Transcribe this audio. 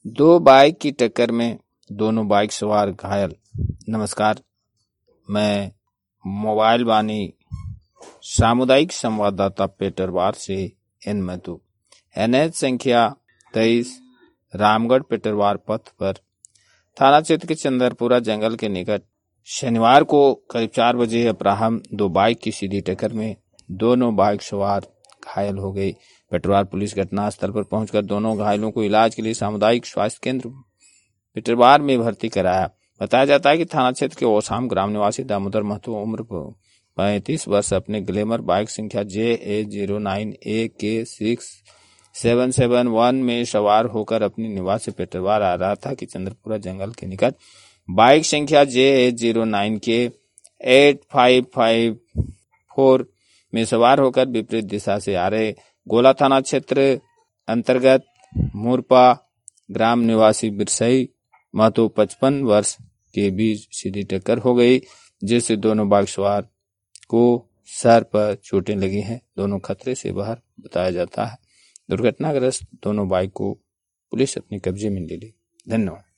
दो बाइक की टक्कर में दोनों बाइक सवार घायल। नमस्कार, मैं मोबाइल वाणी सामुदायिक संवाददाता पेटरवार से एन महतो। एनएच संख्या 23 रामगढ़ पेटरवार पथ पर थाना क्षेत्र के चंदरपुरा जंगल के निकट शनिवार को करीब 4 बजे अपराह्न दो बाइक की सीधी टक्कर में दोनों बाइक सवार घायल हो गई। पेटरवार पुलिस घटनास्थल पर पहुंचकर दोनों घायलों को इलाज के लिए सामुदायिक स्वास्थ्य केंद्र पेटरवार में भर्ती कराया। बताया जाता है कि थाना क्षेत्र के ओसाम ग्राम निवासी दामोदर महतो उम्र 35 वर्ष अपने ग्लैमर बाइक संख्या JA09AK6771 में सवार होकर अपने निवास से पेटरवार आ रहा था कि चंद्रपुरा जंगल के निकट बाइक संख्या JA09K8554 में सवार होकर विपरीत दिशा से आ रहे गोला थाना क्षेत्र अंतर्गत मुरपा ग्राम निवासी बिरसई महतो 55 वर्ष के बीच सीधी टक्कर हो गई, जिससे दोनों बाइक सवार को सर पर चोटें लगी हैं। दोनों खतरे से बाहर बताया जाता है। दुर्घटनाग्रस्त दोनों बाइक को पुलिस अपने कब्जे में ले ली। धन्यवाद।